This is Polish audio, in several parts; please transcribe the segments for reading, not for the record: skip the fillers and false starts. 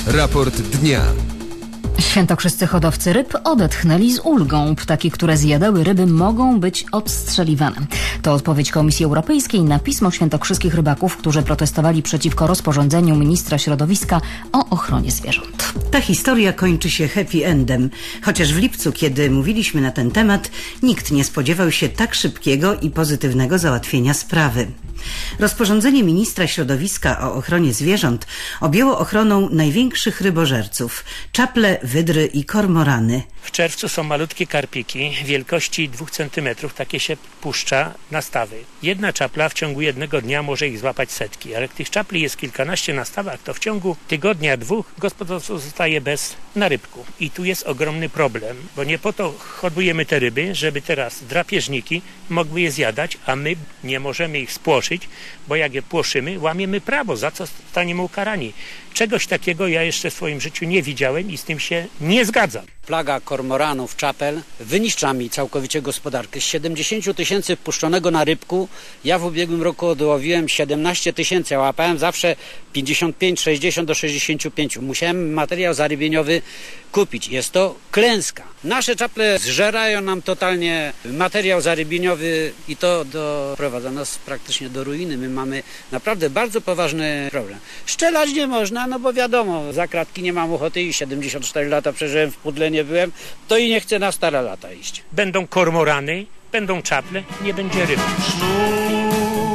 Raport dnia. Świętokrzyscy hodowcy ryb odetchnęli z ulgą. Ptaki, które zjadały ryby, mogą być odstrzeliwane. To odpowiedź Komisji Europejskiej na pismo świętokrzyskich rybaków, którzy protestowali przeciwko rozporządzeniu ministra środowiska o ochronie zwierząt. Ta historia kończy się happy endem. Chociaż w lipcu, kiedy mówiliśmy na ten temat, nikt nie spodziewał się tak szybkiego i pozytywnego załatwienia sprawy. Rozporządzenie ministra środowiska o ochronie zwierząt objęło ochroną największych rybożerców – czaple, wydry i kormorany. W czerwcu są malutkie karpiki wielkości 2 cm, takie się puszcza na stawy. Jedna czapla w ciągu jednego dnia może ich złapać setki, ale jak tych czapli jest kilkanaście na stawach, to w ciągu tygodnia, 2 gospodarstwo zostaje bez narybku. I tu jest ogromny problem, bo nie po to hodujemy te ryby, żeby teraz drapieżniki mogły je zjadać, a my nie możemy ich spłoszyć, bo jak je płoszymy, łamiemy prawo, za co zostaniemy ukarani. Czegoś takiego ja jeszcze w swoim życiu nie widziałem i z tym się nie zgadzam. Plaga kormoranów, czapel wyniszcza mi całkowicie gospodarkę. Z 70 000 puszczonego na rybku ja w ubiegłym roku odłowiłem 17 000, a łapałem zawsze 55, 60 do 65. Musiałem materiał zarybieniowy kupić. Jest to klęska. Nasze czaple zżerają nam totalnie materiał zarybieniowy i to doprowadza nas praktycznie do ruiny. My mamy naprawdę bardzo poważny problem. Szczelać nie można, no bo wiadomo, za kratki nie mam ochoty i 74 lata przeżyłem, w pudle nie byłem, to i nie chcę na stare lata iść. Będą kormorany, będą czaple, nie będzie ryb. Sznur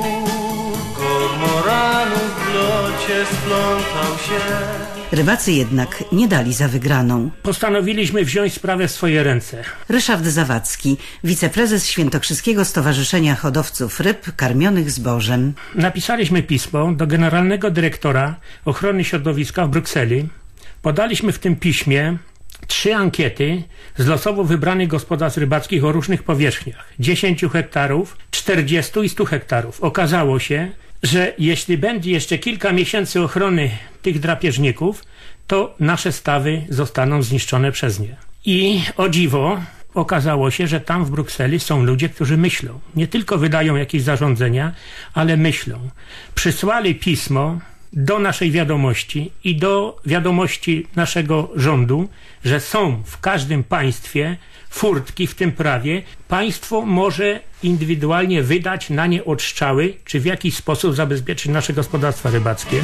kormoranów w locie splątał się. Rybacy jednak nie dali za wygraną. Postanowiliśmy wziąć sprawę w swoje ręce. Ryszard Zawadzki, wiceprezes Świętokrzyskiego Stowarzyszenia Hodowców Ryb Karmionych Zbożem. Napisaliśmy pismo do generalnego dyrektora ochrony środowiska w Brukseli. Podaliśmy w tym piśmie 3 ankiety z losowo wybranych gospodarstw rybackich o różnych powierzchniach. 10 hektarów, 40 i 100 hektarów. Okazało się, że jeśli będzie jeszcze kilka miesięcy ochrony tych drapieżników, to nasze stawy zostaną zniszczone przez nie. I o dziwo okazało się, że tam w Brukseli są ludzie, którzy myślą. Nie tylko wydają jakieś zarządzenia, ale myślą. Przysłali pismo do naszej wiadomości i do wiadomości naszego rządu, że są w każdym państwie furtki w tym prawie. Państwo może indywidualnie wydać na nie odstrzały, czy w jakiś sposób zabezpieczyć nasze gospodarstwa rybackie.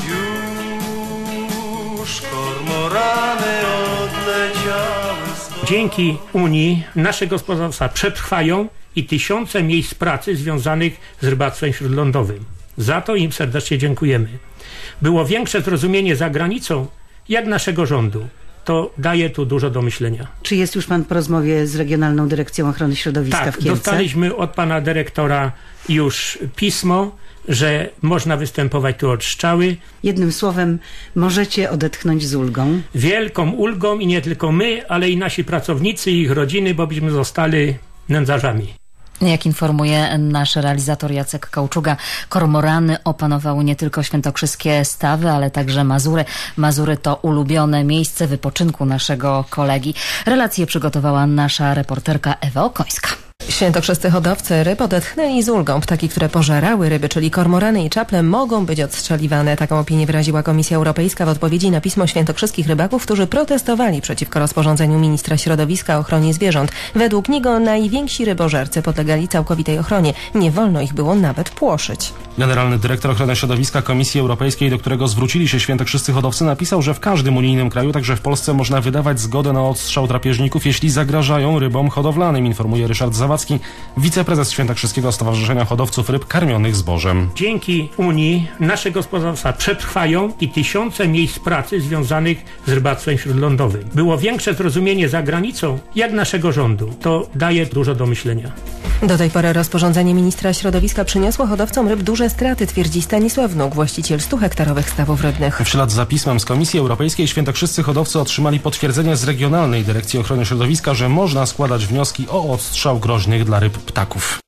Już kormorany odleciały stąd. Dzięki Unii nasze gospodarstwa przetrwają i tysiące miejsc pracy związanych z rybactwem śródlądowym. Za to im serdecznie dziękujemy. Było większe zrozumienie za granicą, jak naszego rządu. To daje tu dużo do myślenia. Czy jest już pan po rozmowie z Regionalną Dyrekcją Ochrony Środowiska w Kielce? Dostaliśmy od pana dyrektora już pismo, że można występować tu o odstrzały. Jednym słowem, możecie odetchnąć z ulgą. Wielką ulgą i nie tylko my, ale i nasi pracownicy i ich rodziny, bo byśmy zostali nędzarzami. Jak informuje nasz realizator Jacek Kałczuga, kormorany opanowały nie tylko świętokrzyskie stawy, ale także Mazury. Mazury to ulubione miejsce wypoczynku naszego kolegi. Relację przygotowała nasza reporterka Ewa Okońska. Świętokrzyscy hodowcy ryb odetchnęli z ulgą. Ptaki, które pożerały ryby, czyli kormorany i czaple, mogą być odstrzeliwane. Taką opinię wyraziła Komisja Europejska w odpowiedzi na pismo świętokrzyskich rybaków, którzy protestowali przeciwko rozporządzeniu ministra środowiska o ochronie zwierząt. Według niego najwięksi rybożercy podlegali całkowitej ochronie. Nie wolno ich było nawet płoszyć. Generalny dyrektor ochrony środowiska Komisji Europejskiej, do którego zwrócili się świętokrzyscy hodowcy, napisał, że w każdym unijnym kraju, także w Polsce, można wydawać zgodę na odstrzał drapieżników, jeśli zagrażają rybom hodowlanym, informuje Ryszard Zawadzki, wiceprezes Świętokrzyskiego Stowarzyszenia Hodowców Ryb Karmionych Zbożem. Dzięki Unii nasze gospodarstwa przetrwają i tysiące miejsc pracy związanych z rybactwem śródlądowym. Było większe zrozumienie za granicą, jak naszego rządu. To daje dużo do myślenia. Do tej pory rozporządzenie ministra środowiska przyniosło hodowcom ryb duże straty, twierdzi Stanisław Wnuk, właściciel 100-hektarowych stawów rybnych. W ślad za pismem z Komisji Europejskiej świętokrzyscy hodowcy otrzymali potwierdzenie z Regionalnej Dyrekcji Ochrony Środowiska, że można składać wnioski o odstrzał groźnych dla ryb ptaków.